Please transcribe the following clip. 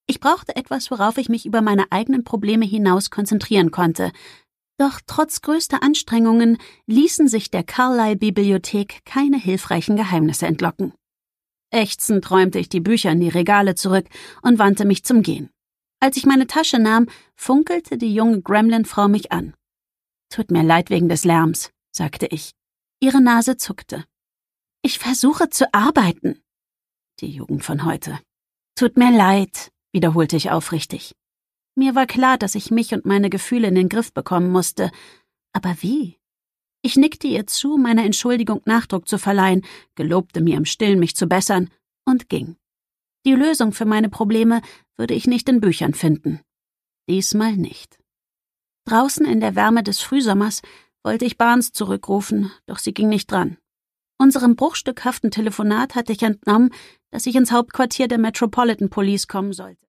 Ich brauchte etwas, worauf ich mich über meine eigenen Probleme hinaus konzentrieren konnte. Doch trotz größter Anstrengungen ließen sich der Carlyle-Bibliothek keine hilfreichen Geheimnisse entlocken. Ächzend räumte ich die Bücher in die Regale zurück und wandte mich zum Gehen. Als ich meine Tasche nahm, funkelte die junge Gremlin-Frau mich an. »Tut mir leid wegen des Lärms«, sagte ich. Ihre Nase zuckte. »Ich versuche zu arbeiten.« Die Jugend von heute. »Tut mir leid«, wiederholte ich aufrichtig. Mir war klar, dass ich mich und meine Gefühle in den Griff bekommen musste. Aber wie? Ich nickte ihr zu, meiner Entschuldigung Nachdruck zu verleihen, gelobte mir im Stillen, mich zu bessern, und ging. Die Lösung für meine Probleme würde ich nicht in Büchern finden. Diesmal nicht. Draußen in der Wärme des Frühsommers wollte ich Barnes zurückrufen, doch sie ging nicht dran. Unserem bruchstückhaften Telefonat hatte ich entnommen, dass ich ins Hauptquartier der Metropolitan Police kommen sollte.